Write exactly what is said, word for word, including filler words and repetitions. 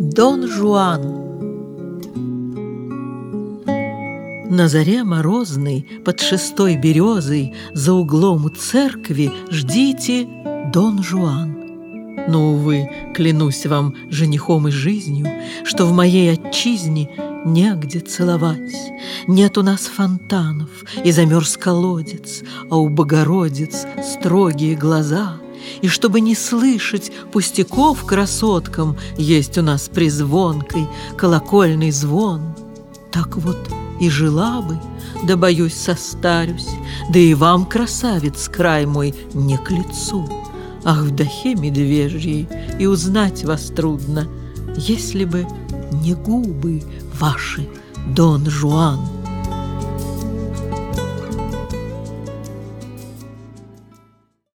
Дон Жуан. На заре морозной, под шестой березой, за углом у церкви ждите Дон Жуан. Но, увы, клянусь вам женихом и жизнью, что в моей отчизне негде целовать. Нет у нас фонтанов, и замерз колодец, а у Богородиц строгие глаза. И чтобы не слышать пустяков красоткам, есть у нас при звонкой колокольный звон. Так вот и жила бы, да, боюсь, состарюсь, да и вам, красавец, край мой не к лицу. Ах, в дахе медвежьей и узнать вас трудно, если бы не губы ваши, Дон Жуан.